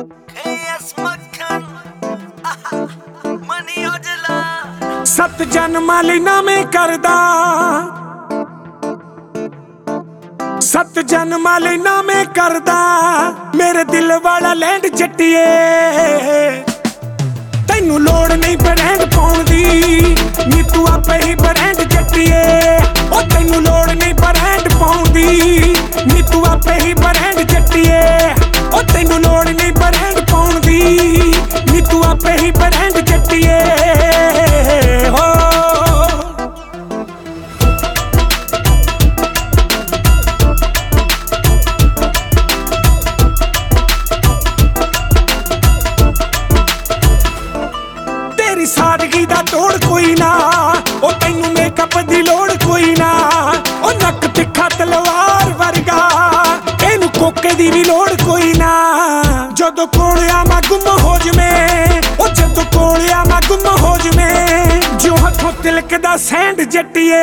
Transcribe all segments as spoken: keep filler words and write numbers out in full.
सत जन्मां लई नावें करदा, सत जन्मां लई नावें करदा मेरे दिल वाला लैंड जट्टिए। तैनू लोड़ नहीं ब्रांड पाउण दी, नी तू आपे ही ब्रांड जट्टिए। ओ तैनू लोड़ नहीं ब्रांड पाउण दी, नी तू आपे ही ब्रांड जट्टिए। ओ तैनू लोड़ नहीं ब्रांड पाउण दी, नी तू आपे ही ब्रांड जट्टिए। हो तेरी सादगी दा तोड़ कोई ना, ओ तैनू मेकअप दी लोड़ कोई ना। ओ नक तिखा तलवार वर्गा, एनू कोके दी भी लोड़ कोई ना। जदों कोल आवां गुम हो जवें, ओ जदों कोल आवां गुम हो जवें, जो हथों तिलकदा सैंड जट्टिए।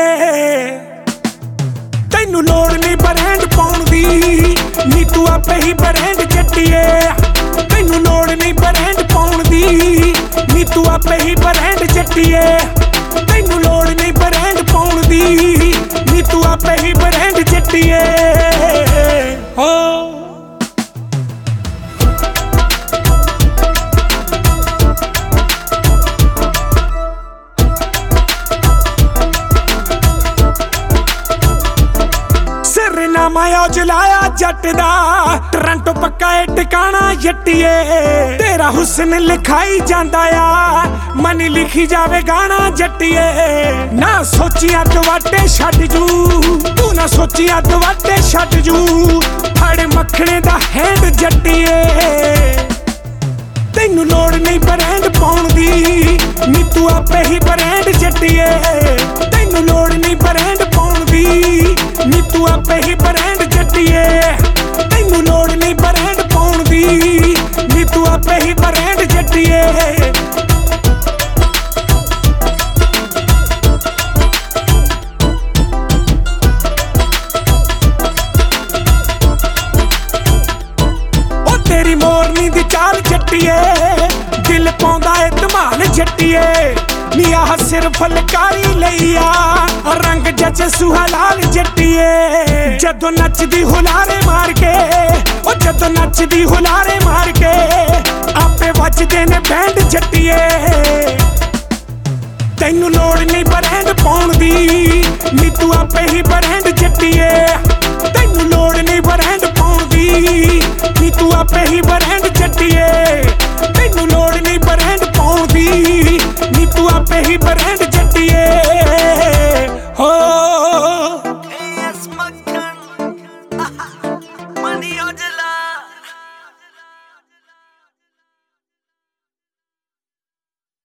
तैनू लोड़ नहीं ब्रांड पाउण दी, नी तू आपे ही ब्रांड जट्टिए। तैनू लोड़ नहीं ब्रांड पाउण दी, नी तू आपे ही ब्रांड जट्टिए। तैनू लोड़ नहीं ब्रांड पाउण दी, नी तू आपे ही ब्रांड जट्टिए। हो सिरनामा जलाया जट दा, टोरंटो पक्का है टिकाना जट्टिए। तेरा हुस्न लिखाई जांदा आ, मनी लिखी जावे गाना जट्टिए। ना सोचिया दवाटे छड्ड जू, तू ना सोचिया दवाटे छड्ड जू, फड़ मखणे दा हैंड जट्टिए। तैनू लोड़ नहीं ब्रांड पाउण दी, नी तू आपे ही ब्रांड जट्टिए। तैनू लोड़ नहीं ब्रांड पाउण दी, नी तू आपे ही ब्रांड जट्टिए। तैनू लोड़ नहीं ब्रांड पाउण दी, नी तू आपे ही ब्रांड जट्टिए। ओ तेरी मोरनी दी चाल जट्टिए, दिल पाउंदा ए धमाल जट्टिए। नी आह सिर फलकारी लईया, रंग जच सुहा लाल जट्टिए। जदों नचदी हुलारे मार के, ओ जदों नचदी हुलारे मार के, आपे वजदे ने बैंड जट्टिए। तैनू लोड़ नहीं ब्रांड पाउण दी, नी तू आपे ही ब्रांड जट्टिए। तैनू लोड़ नहीं ब्रांड पाउण दी, नी तू आपे ही ब्रांड जट्टिए। तैनू लोड़ नहीं ब्रांड पाउण दी, नी तू आपे ही ब्रांड जट्टिए।